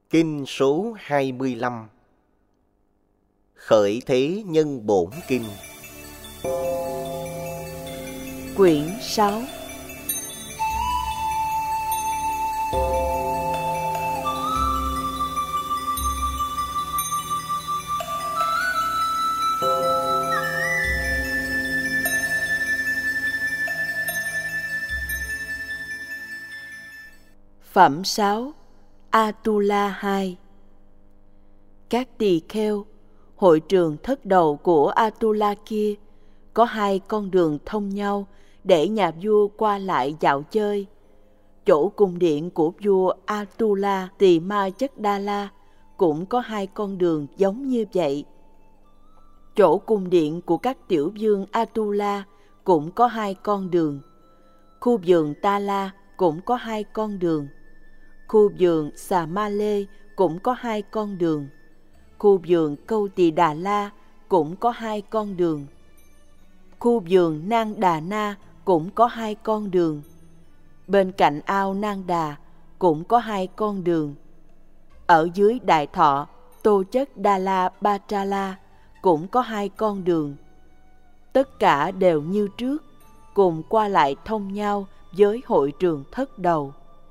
Kinh số 25. Khởi thế nhân bổn kinh. Quyển 6. Phẩm 6. Atula 2. Các tỳ kheo, hội trường thất đầu của Atula kia có hai con đường thông nhau để nhà vua qua lại dạo chơi. Chỗ cung điện của vua Atula Tỳ Ma Chất Đa La cũng có hai con đường giống như vậy. Chỗ cung điện của các tiểu vương Atula cũng có hai con đường. Khu vườn Ta La cũng có hai con đường. Khu vườn Xà Ma Lê cũng có hai con đường. Khu vườn Câu Tỳ Đà La cũng có hai con đường. Khu vườn Nang Đà Na cũng có hai con đường. Bên cạnh ao Nang Đà cũng có hai con đường. Ở dưới Đại Thọ Tô Chất Đa La Ba Tra La cũng có hai con đường. Tất cả đều như trước, cùng qua lại thông nhau với hội trường thất đầu.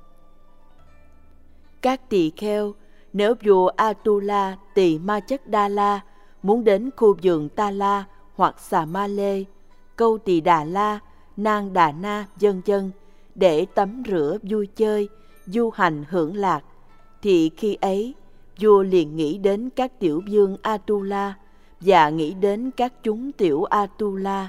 Các tỳ kheo, nếu vua Atula Tỳ Ma Chất Đa La muốn đến khu vườn Ta La hoặc Xà Ma Lê, Câu Tỳ Đà La, Nang Đà Na, vân vân để tắm rửa vui chơi, du hành hưởng lạc, thì khi ấy vua liền nghĩ đến các tiểu vương Atula và nghĩ đến các chúng tiểu Atula.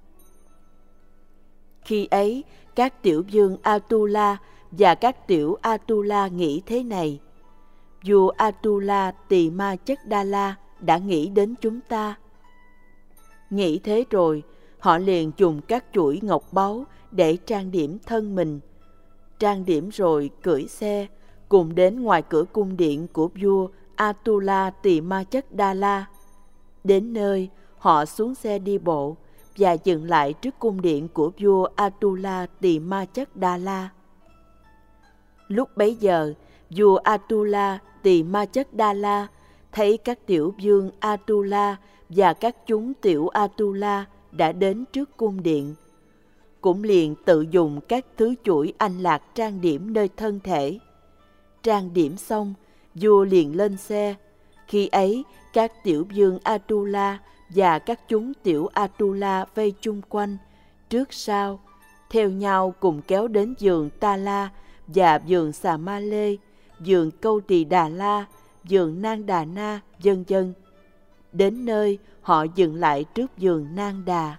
Khi ấy các tiểu vương Atula và các tiểu Atula nghĩ thế này: vua Atula Tỳ Ma Chất Đa La đã nghĩ đến chúng ta. Nghĩ thế rồi, họ liền dùng các chuỗi ngọc báu để trang điểm thân mình. Trang điểm rồi cưỡi xe, cùng đến ngoài cửa cung điện của vua Atula Tỳ Ma Chất Đa La. Đến nơi, họ xuống xe đi bộ và dừng lại trước cung điện của vua Atula Tỳ Ma Chất Đa La. Lúc bấy giờ, vua Atula Tỳ Ma Chất Đa La thấy các tiểu vương Atula và các chúng tiểu Atula đã đến trước cung điện, cũng liền tự dùng các thứ chuỗi anh lạc trang điểm nơi thân thể. Trang điểm xong, vua liền lên xe. Khi ấy, các tiểu vương Atula và các chúng tiểu Atula vây chung quanh, trước sau, theo nhau cùng kéo đến vườn Ta La và vườn Xà Ma Lê, vườn Câu Tỳ Đà La, vườn Nang Đà Na, vân vân. Đến nơi, họ dừng lại trước vườn Nang Đà.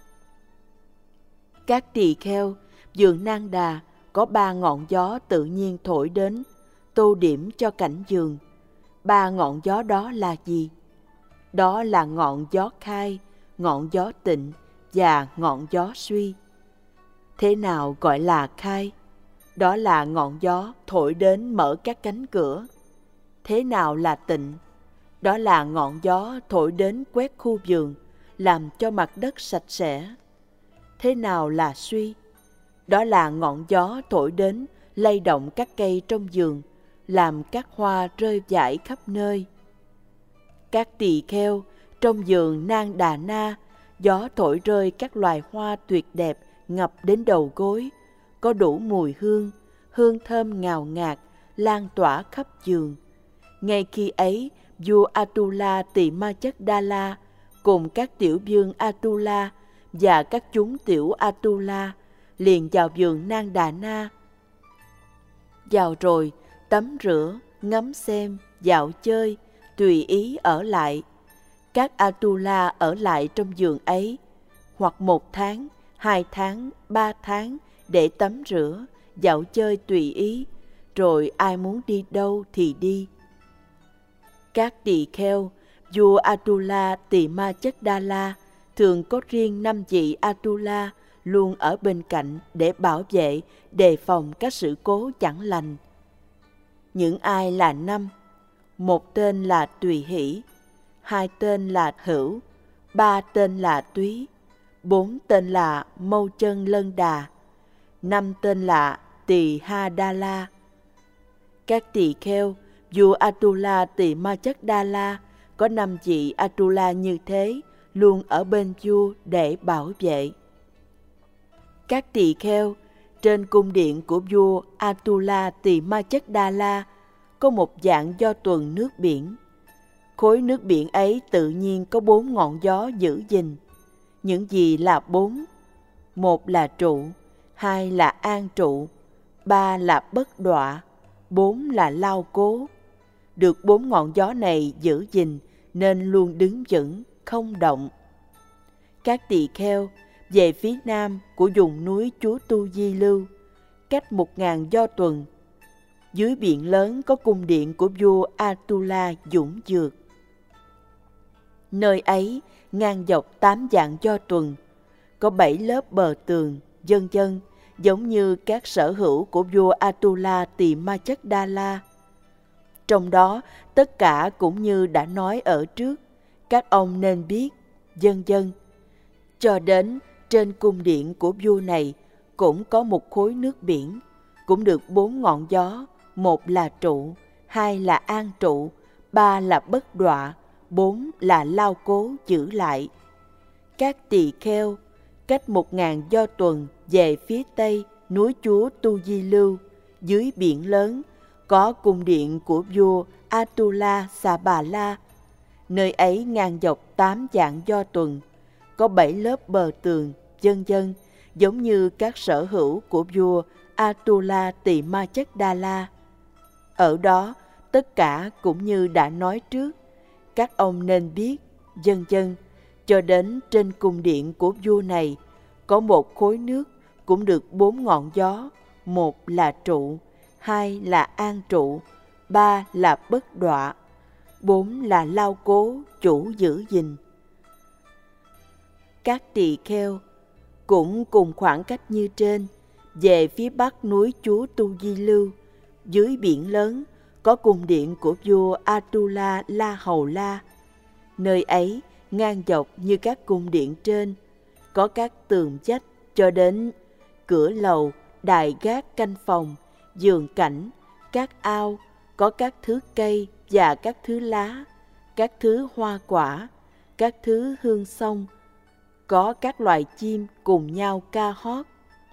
Các tỳ kheo, vườn Nang Đà có 3 ngọn gió tự nhiên thổi đến, tô điểm cho cảnh vườn. 3 ngọn gió đó là gì? Đó là ngọn gió khai, ngọn gió tịnh và ngọn gió suy. Thế nào gọi là khai? Đó là ngọn gió thổi đến mở các cánh cửa. Thế nào là tịnh? Đó là ngọn gió thổi đến quét khu vườn, làm cho mặt đất sạch sẽ. Thế nào là suy? Đó là ngọn gió thổi đến lay động các cây trong vườn, làm các hoa rơi vãi khắp nơi. Các tỳ kheo, trong vườn Nang Đà Na, gió thổi rơi các loài hoa tuyệt đẹp ngập đến đầu gối, có đủ mùi hương, hương thơm ngào ngạt, lan tỏa khắp vườn. Ngay khi ấy, vua Atula Tỳ Ma Chất Đa La cùng các tiểu vương Atula và các chúng tiểu Atula liền vào vườn Nang Đà Na. Vào rồi, tắm rửa, ngắm xem, dạo chơi, tùy ý ở lại. Các Atula ở lại trong vườn ấy, hoặc 1 tháng, 2 tháng, 3 tháng để tắm rửa, dạo chơi tùy ý, rồi ai muốn đi đâu thì đi. Các tỳ kheo, vua Atula Tỳ Ma Chất Đa La thường có riêng 5 vị Atula luôn ở bên cạnh để bảo vệ, đề phòng các sự cố chẳng lành. Những ai là 5? 1 tên là Tùy Hỷ, 2 tên là Hữu, 3 tên là Túy, 4 tên là Mâu Chân Lân Đà, 5 tên là Tỳ Ha Đa La. Các tỳ kheo, Vua Atula Tỳ Ma Chất Đa La có 5 vị Atula như thế luôn ở bên vua để bảo vệ. Các tỳ kheo, trên cung điện của vua Atula Tỳ Ma Chất Đa La có một dạng do tuần nước biển. Khối nước biển ấy tự nhiên có 4 ngọn gió giữ gìn. Những gì là 4? 1 là trụ, 2 là an trụ, 3 là bất đọa, 4 là lao cố. Được 4 ngọn gió này giữ gìn nên luôn đứng vững, không động. Các tỳ kheo, về phía nam của vùng núi Chúa Tu Di Lưu, cách 1000 do tuần, dưới biển lớn có cung điện của vua Atula Dũng Dược. Nơi ấy ngang dọc 8 dặm do tuần, có 7 lớp bờ tường, vân vân, giống như các sở hữu của vua Atula Tỳ Ma Chất Đa La. Trong đó, tất cả cũng như đã nói ở trước, các ông nên biết, vân vân. Cho đến trên cung điện của vua này cũng có một khối nước biển, cũng được 4 ngọn gió, 1 là trụ, 2 là an trụ, 3 là bất đọa, 4 là lao cố giữ lại. Các tỳ kheo, cách 1000 do tuần về phía tây núi Chúa Tu Di Lưu, dưới biển lớn, có cung điện của vua Atula Sa Bà La. Nơi ấy ngang dọc 8 dặm do tuần, có 7 lớp bờ tường, vân vân, giống như các sở hữu của vua Atula Tỳ Ma Chất Đa La. Ở đó, tất cả cũng như đã nói trước, các ông nên biết, vân vân. Cho đến trên cung điện của vua này, có một khối nước cũng được 4 ngọn gió, 1 là trụ, 2 là an trụ, 3 là bất đọa, 4 là lao cố chủ giữ gìn. Các tỳ kheo cũng cùng khoảng cách như trên, về phía bắc núi Chúa Tu Di Lưu, dưới biển lớn, có cung điện của vua Atula La Hầu La. Nơi ấy ngang dọc như các cung điện trên, có các tường vách cho đến cửa lầu, đài gác canh phòng, giường cảnh, các ao, có các thứ cây và các thứ lá, các thứ hoa quả, các thứ hương xông, có các loài chim cùng nhau ca hót.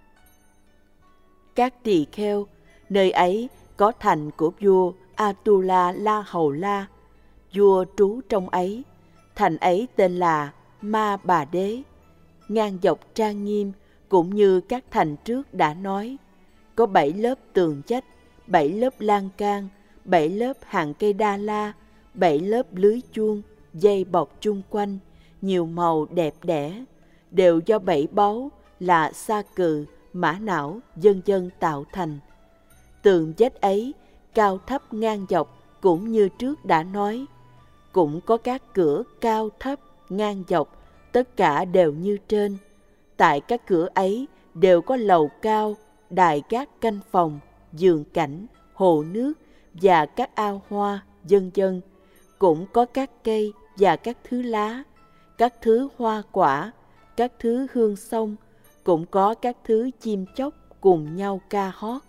Các tỳ kheo, nơi ấy có thành của vua Atula La Hầu La, vua trú trong ấy. Thành ấy tên là Ma Bà Đế, ngang dọc trang nghiêm cũng như các thành trước đã nói. Có 7 lớp tường vách, 7 lớp lan can, 7 lớp hàng cây đa la, 7 lớp lưới chuông, dây bọc chung quanh, nhiều màu đẹp đẽ, đều do 7 báu là sa cừ, mã não, vân vân tạo thành. Tường vách ấy cao thấp ngang dọc cũng như trước đã nói. Cũng có các cửa cao thấp ngang dọc, tất cả đều như trên. Tại các cửa ấy đều có lầu cao, đài gác canh phòng, giường cảnh, hồ nước và các ao hoa, vân vân. Cũng có các cây và các thứ lá, các thứ hoa quả, các thứ hương xông, cũng có các thứ chim chóc cùng nhau ca hót.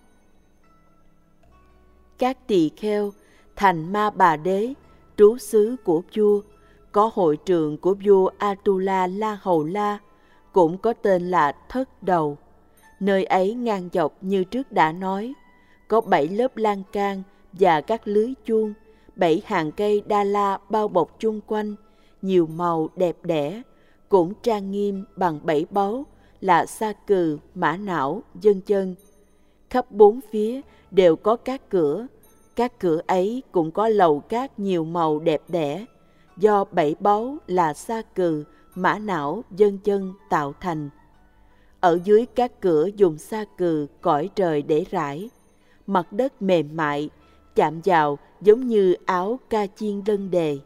Các tỳ kheo, thành Ma Bà Đế, trú xứ của vua, có hội trường của vua Atula La Hầu La, cũng có tên là Thất Đầu. Nơi ấy ngang dọc như trước đã nói, có 7 lớp lan can và các lưới chuông, 7 hàng cây đa la bao bọc chung quanh, nhiều màu đẹp đẽ, cũng trang nghiêm bằng 7 báu là sa cừ, mã não, vân vân. Khắp 4 phía đều có các cửa ấy cũng có lầu cát nhiều màu đẹp đẽ, do 7 báu là sa cừ, mã não, vân vân tạo thành. Ở dưới các cửa dùng sa cừ cõi trời để rải, mặt đất mềm mại, chạm vào giống như áo ca chiên lân đề.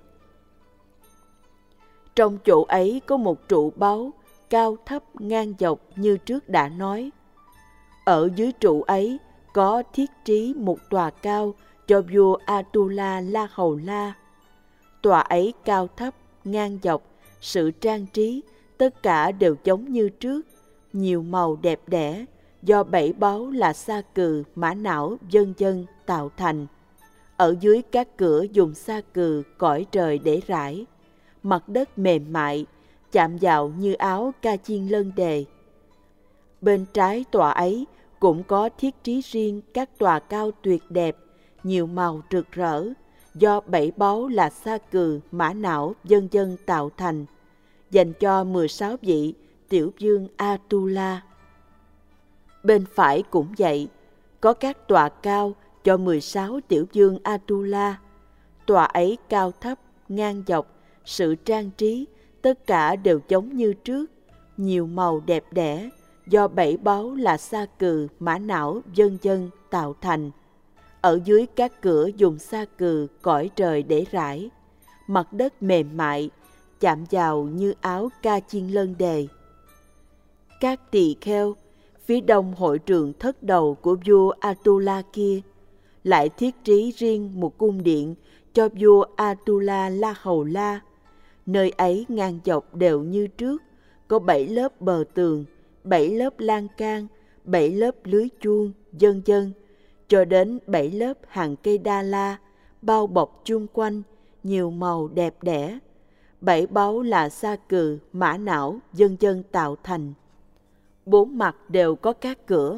Trong chỗ ấy có một trụ báu, cao thấp ngang dọc như trước đã nói. Ở dưới trụ ấy có thiết trí một tòa cao cho vua Atula La Hầu La. Tòa ấy cao thấp, ngang dọc, sự trang trí, tất cả đều giống như trước, nhiều màu đẹp đẽ, do 7 báu là sa cừ, mã não, vân vân tạo thành. Ở dưới các cửa dùng sa cừ cõi trời để rải, mặt đất mềm mại, chạm vào như áo ca chiên lân đề. Bên trái tòa ấy cũng có thiết trí riêng các tòa cao tuyệt đẹp, nhiều màu rực rỡ, do 7 báu là sa cừ, mã não, vân vân tạo thành, dành cho 16 vị tiểu vương Atula. Bên phải cũng vậy, có các tòa cao cho 16 tiểu vương Atula. Tòa ấy cao thấp, ngang dọc, sự trang trí, tất cả đều giống như trước, nhiều màu đẹp đẽ, do 7 báu là sa cừ, mã não, vân vân tạo thành. Ở dưới các cửa dùng sa cừ cõi trời để rải, mặt đất mềm mại, chạm vào như áo ca chiên lân đề. Các tỳ kheo, phía đông hội trường thất đầu của vua Atula kia, lại thiết trí riêng một cung điện cho vua Atula La Hầu La. Nơi ấy ngang dọc đều như trước, có 7 lớp bờ tường, 7 lớp lan can, 7 lớp lưới chuông, vân vân, cho đến 7 lớp hàng cây đa la, bao bọc chung quanh, nhiều màu đẹp đẽ. 7 báu là sa cừ, mã não, vân vân tạo thành. 4 mặt đều có các cửa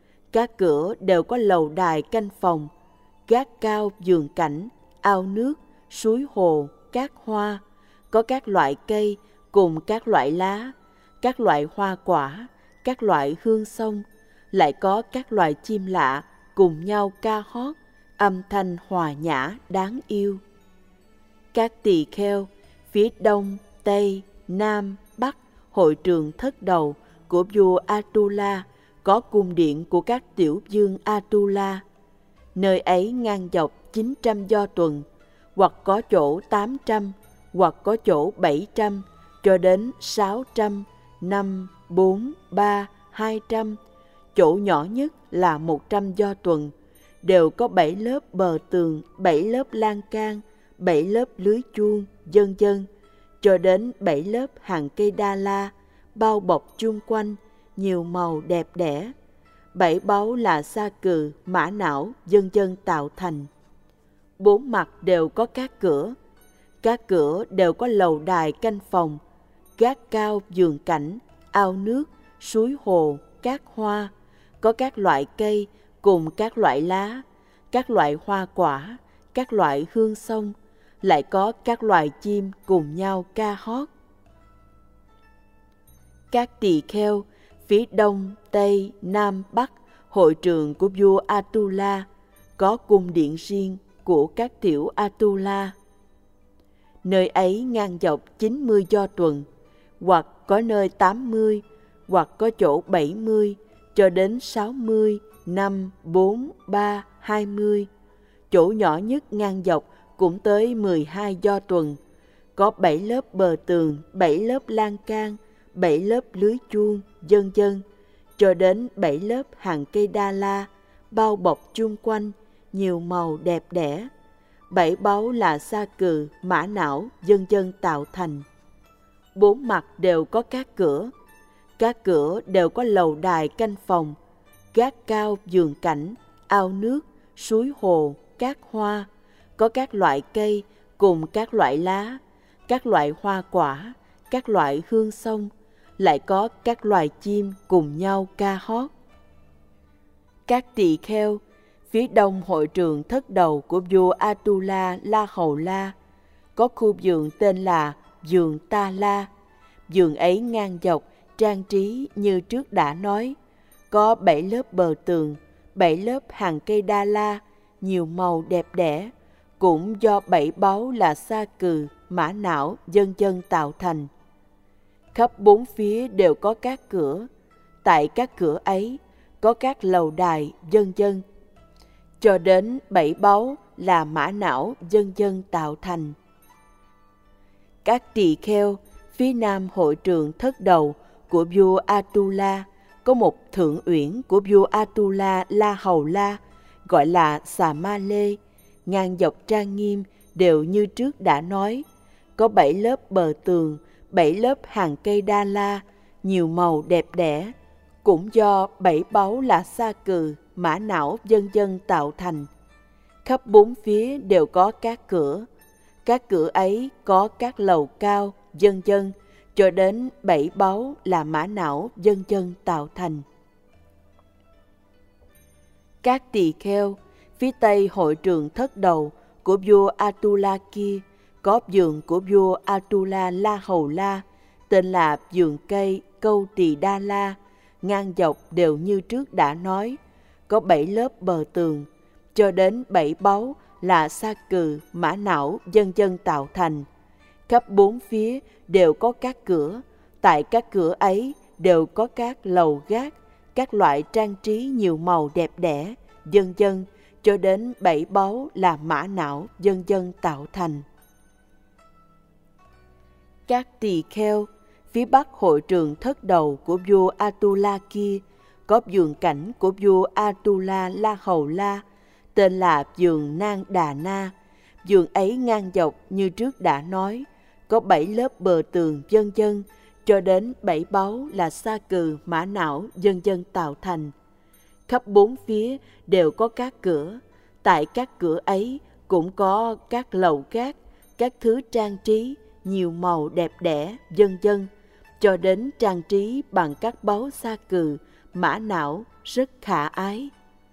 đều có lầu đài canh phòng, gác cao vườn cảnh, ao nước, suối hồ, cát hoa, có các loại cây cùng các loại lá, các loại hoa quả, các loại hương xông, lại có các loài chim lạ cùng nhau ca hót, âm thanh hòa nhã đáng yêu. Các tỳ kheo, phía đông, tây, nam, bắc, hội trường thất đầu của vua Atula, có cung điện của các tiểu vương Atula. Nơi ấy ngang dọc 900 do tuần, hoặc có chỗ 800, hoặc có chỗ 700, cho đến 600, 5, 4, 3, 200. Chỗ nhỏ nhất là 100 do tuần, đều có 7 lớp bờ tường, 7 lớp lan can, 7 lớp lưới chuông, vân vân, cho đến 7 lớp hàng cây đa la, bao bọc chung quanh, nhiều màu đẹp đẽ. 7 báu là sa cừ, mã não, vân vân tạo thành. 4 mặt đều có các cửa đều có lầu đài canh phòng, gác cao vườn cảnh, ao nước, suối hồ, cát hoa, có các loại cây cùng các loại lá, các loại hoa quả, các loại hương xông, lại có các loài chim cùng nhau ca hót. Các tỳ kheo, phía đông, tây, nam, bắc, hội trường của vua Atula, có cung điện riêng của các tiểu Atula. Nơi ấy ngang dọc 90 do tuần, hoặc có nơi 80, hoặc có chỗ 70, cho đến 60, 5, 4, 3, 20. Chỗ nhỏ nhất ngang dọc cũng tới 12 do tuần, có 7 lớp bờ tường, 7 lớp lan can, 7 lớp lưới chuông, vân vân, cho đến 7 lớp hàng cây đa la, bao bọc chung quanh, nhiều màu đẹp đẽ. 7 báu là sa cừ, mã não, vân vân tạo thành. 4 mặt đều có các cửa đều có lầu đài canh phòng, gác cao vườn cảnh, ao nước, suối hồ, cát hoa, có các loại cây cùng các loại lá, các loại hoa quả, các loại hương xông, lại có các loài chim cùng nhau ca hót. Các tỳ kheo, phía đông hội trường thất đầu của vua Atula La Hầu La, có khu vườn tên là vườn Ta La. Vườn ấy ngang dọc, trang trí như trước đã nói, có 7 lớp bờ tường, 7 lớp hàng cây đa la, nhiều màu đẹp đẽ, cũng do 7 báu là sa cừ, mã não, vân vân tạo thành. Khắp 4 phía đều có các cửa, tại các cửa ấy có các lầu đài, vân vân, cho đến 7 báu là mã não, vân vân tạo thành. Các tỳ kheo, phía nam hội trường thất đầu của vua Atula, có một thượng uyển của vua Atula La Hầu La, gọi là Xà Ma Lê, ngang dọc trang nghiêm đều như trước đã nói, có 7 lớp bờ tường, 7 lớp hàng cây đa la, nhiều màu đẹp đẽ, cũng do 7 báu là sa cừ, mã não, vân vân tạo thành. khắp bốn phía đều có các cửa ấy có các lầu cao, vân vân, cho đến 7 báu là mã não vân vân tạo thành. Các tỳ kheo, phía tây hội trường thất đầu của vua Atula kia, có vườn của vua Atula La Hầu La, tên là vườn cây Câu Tỳ Đa La, ngang dọc đều như trước đã nói, có 7 lớp bờ tường, cho đến 7 báu là sa cừ, mã não, vân vân tạo thành. Khắp bốn phía đều có các cửa, tại các cửa ấy đều có các lầu gác, các loại trang trí nhiều màu đẹp đẽ, vân vân, cho đến 7 báu là mã não, vân vân tạo thành. Các tỳ kheo, phía bắc hội trường thất đầu của vua Atula kia, có vườn cảnh của vua Atula La Hầu La, tên là vườn Nang Đà Na. Vườn ấy ngang dọc như trước đã nói, có 7 lớp bờ tường vân vân, cho đến 7 báu là sa cừ, mã não, vân vân tạo thành. Khắp bốn phía đều có các cửa, tại các cửa ấy cũng có các lầu gác, các thứ trang trí nhiều màu đẹp đẽ, vân vân, cho đến trang trí bằng các báu sa cừ, mã não rất khả ái.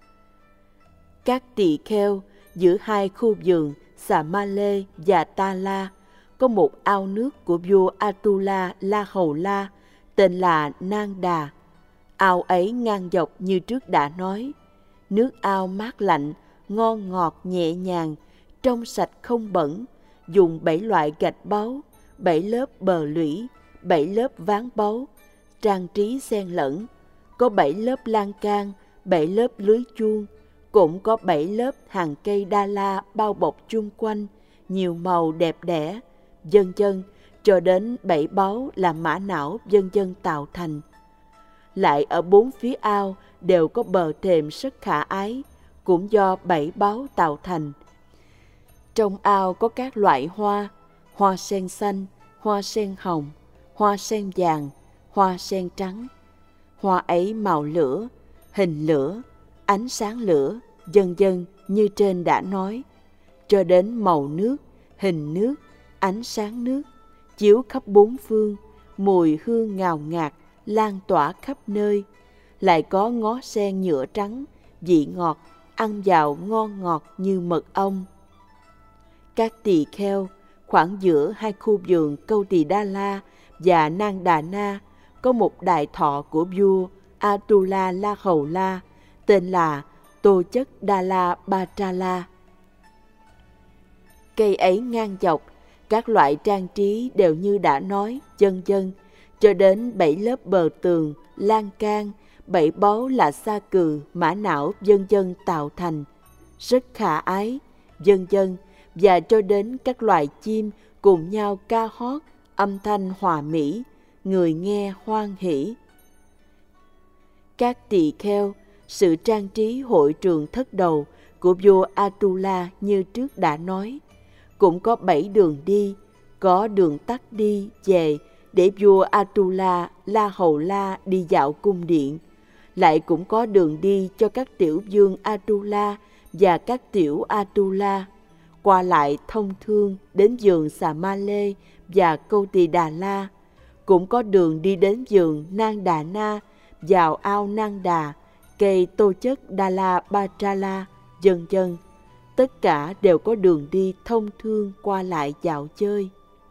Các tỳ kheo, giữa hai khu vườn Xà Ma Lê và Ta La, có một ao nước của vua Atula La Hầu La, tên là Nang Đà. Ao ấy ngang dọc như trước đã nói, nước ao mát lạnh, ngon ngọt nhẹ nhàng, trong sạch không bẩn, dùng 7 loại gạch báu, 7 lớp bờ lũy, 7 lớp ván báu, trang trí xen lẫn, có 7 lớp lan can, 7 lớp lưới chuông, cũng có 7 lớp hàng cây đa la bao bọc chung quanh, nhiều màu đẹp đẽ, vân vân, cho đến 7 báu là mã não vân vân tạo thành. Lại ở bốn phía ao đều có bờ thềm rất khả ái, cũng do 7 báu tạo thành. Trong ao có các loại hoa, hoa sen xanh, hoa sen hồng, hoa sen vàng, hoa sen trắng. Hoa ấy màu lửa, hình lửa, ánh sáng lửa, vân vân như trên đã nói, cho đến màu nước, hình nước, ánh sáng nước, chiếu khắp bốn phương, mùi hương ngào ngạt, lan tỏa khắp nơi. Lại có ngó sen nhựa trắng, vị ngọt, ăn vào ngon ngọt như mật ong. Các tỳ kheo, khoảng giữa hai khu vườn Câu Tỳ Đa La và Nang Đà Na, có một đại thọ của vua Atula La Hầu La, tên là Tô Chất Đa La Ba Tra La. Cây ấy ngang dọc, các loại trang trí đều như đã nói, vân vân, cho đến 7 lớp bờ tường, lan can, 7 báu là sa cừ, mã não, vân vân tạo thành, rất khả ái, vân vân, và cho đến các loài chim cùng nhau ca hót, âm thanh hòa mỹ, người nghe hoan hỷ. Các tỳ kheo, sự trang trí hội trường thất đầu của vua Atula như trước đã nói, cũng có 7 đường đi, có đường tắt đi về để vua Atula La Hầu La đi dạo cung điện. Lại cũng có đường đi cho các tiểu vương Atula và các tiểu Atula, qua lại thông thương đến vườn Xà Ma Lê và Câu Tỳ Đà La. Cũng có đường đi đến vườn Nang Đà Na, vào ao Nang Đà, cây Tô Chất Đa La Ba Tra La, vân vân. Tất cả đều có đường đi thông thương qua lại dạo chơi.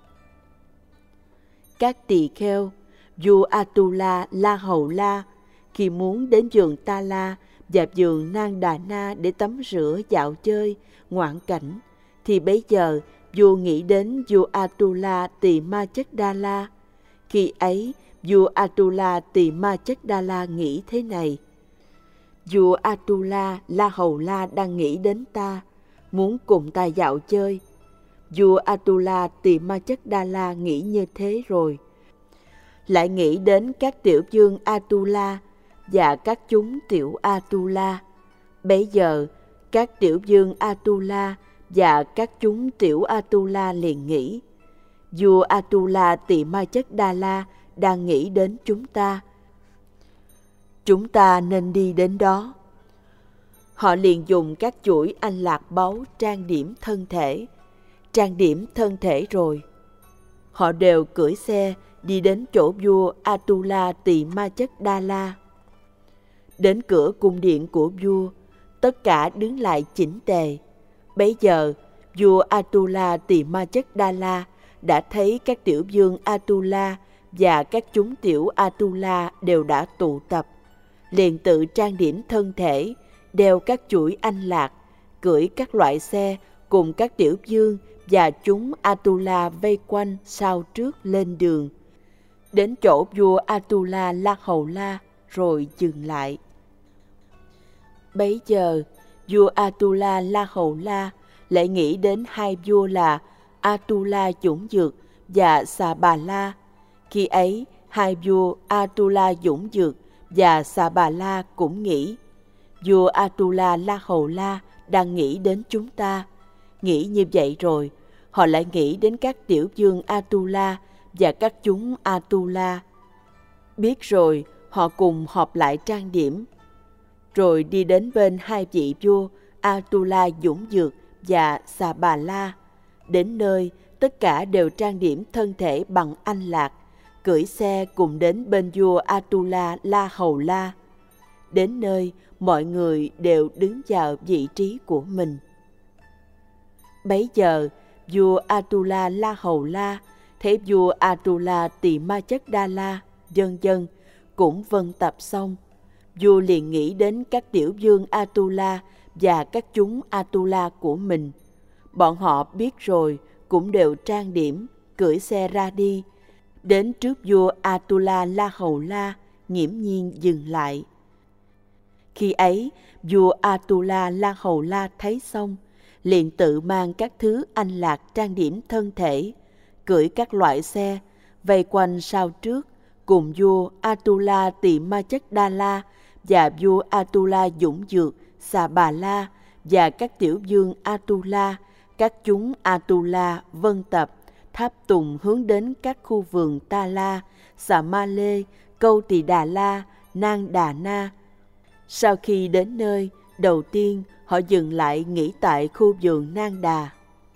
Các tỳ kheo, vua Atula La Hầu La, khi muốn đến vườn Ta La và vườn Nang Đà Na để tắm rửa dạo chơi, ngoạn cảnh, thì bấy giờ vua nghĩ đến vua Atula Tỳ Ma Chất Đa La. Khi ấy, vua Atula Tỳ Ma Chất Đa La nghĩ thế này: vua Atula La Hầu La đang nghĩ đến ta, muốn cùng ta dạo chơi. Vua Atula Tỳ Ma Chất Đa La nghĩ như thế rồi, lại nghĩ đến các tiểu vương Atula và các chúng tiểu Atula. Bấy giờ, các tiểu vương Atula và các chúng tiểu Atula liền nghĩ: vua Atula Tỳ Ma Chất Đa La đang nghĩ đến chúng ta nên đi đến đó. Họ liền dùng các chuỗi anh lạc báu trang điểm thân thể. Trang điểm thân thể rồi, họ đều cưỡi xe đi đến chỗ vua Atula Tỳ Ma Chất Đa La. Đến cửa cung điện của vua, tất cả đứng lại chỉnh tề. Bấy giờ, vua Atula Tỳ Ma Chất Đa La đã thấy các tiểu vương Atula và các chúng tiểu Atula đều đã tụ tập, liền tự trang điểm thân thể, đeo các chuỗi anh lạc, cưỡi các loại xe cùng các tiểu vương và chúng Atula vây quanh sau trước lên đường. Đến chỗ vua Atula La Hầu La rồi dừng lại. Bấy giờ, vua Atula La Hầu La lại nghĩ đến hai vua là Atula Dũng Dược và Xà Bà La. Khi ấy, hai vua Atula Dũng Dược và Xà Bà La cũng nghĩ, vua Atula La Hầu La đang nghĩ đến chúng ta. Nghĩ như vậy rồi, họ lại nghĩ đến các tiểu vương Atula và các chúng Atula. Biết rồi, họ cùng họp lại trang điểm, rồi đi đến bên hai vị vua Atula Dũng Dược và Xà Bà La. Đến nơi, tất cả đều trang điểm thân thể bằng anh lạc, cưỡi xe cùng đến bên vua Atula La Hầu La. Đến nơi, mọi người đều đứng vào vị trí của mình. Bấy giờ, vua Atula La Hầu La thấy vua Atula Tỳ Ma Chất Đa La, vân vân, cũng vân tập xong. Vua liền nghĩ đến các tiểu vương Atula và các chúng Atula của mình. Bọn họ biết rồi, cũng đều trang điểm, cưỡi xe ra đi. Đến trước vua Atula La Hầu La, nghiễm nhiên dừng lại. Khi ấy, vua Atula La Hầu La thấy xong, liền tự mang các thứ anh lạc trang điểm thân thể, cưỡi các loại xe, vây quanh sau trước, cùng vua Atula Tỳ Ma Chất Đa La và vua Atula Dũng Dược, Xà Bà La và các tiểu vương Atula, các chúng Atula vân tập, tháp tùng hướng đến các khu vườn Ta La, Xà Ma Lê, Câu Tỳ Đà La, Nang Đà Na. Sau khi đến nơi, đầu tiên họ dừng lại nghỉ tại khu vườn Nang Đà.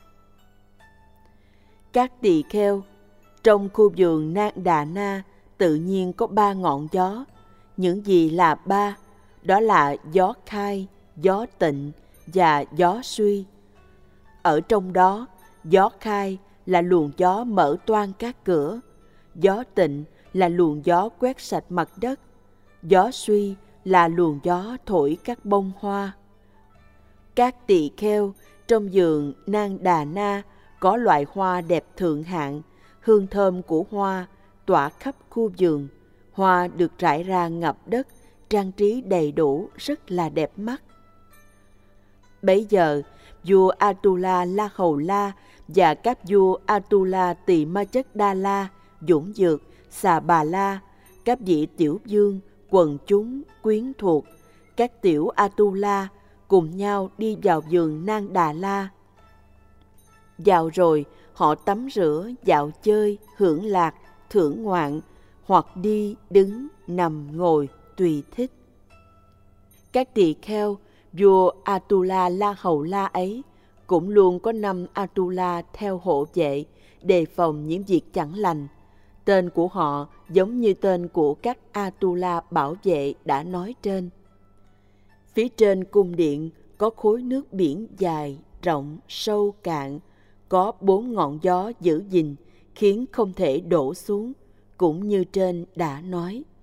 Các tỳ kheo, trong khu vườn Nang Đà Na tự nhiên có 3 ngọn gió. Những gì là 3? Đó là gió khai, gió tịnh và gió suy. Ở trong đó, gió khai là luồng gió mở toang các cửa, gió tịnh là luồng gió quét sạch mặt đất, gió suy là luồng gió thổi các bông hoa. Các tỳ kheo, trong vườn Nang Đà Na có loại hoa đẹp thượng hạng, hương thơm của hoa tỏa khắp khu vườn. Hoa được rải ra ngập đất, trang trí đầy đủ, rất là đẹp mắt. Bấy giờ, vua Atula La Hầu La và các vua Atula Tỳ Ma Chất Đa La, Dũng Dược, Xà Bà La, các vị tiểu vương, quần chúng, quyến thuộc, các tiểu Atula cùng nhau đi vào vườn Nang Đà La. Vào rồi, họ tắm rửa, dạo chơi, hưởng lạc, thưởng ngoạn, hoặc đi, đứng, nằm, ngồi, tùy thích. Các tỳ kheo, vua Atula La Hầu La ấy cũng luôn có 5 Atula theo hộ vệ, đề phòng những việc chẳng lành. Tên của họ giống như tên của các Atula bảo vệ đã nói trên. Phía trên cung điện có khối nước biển dài, rộng, sâu, cạn, có 4 ngọn gió giữ gìn, khiến không thể đổ xuống, cũng như trên đã nói.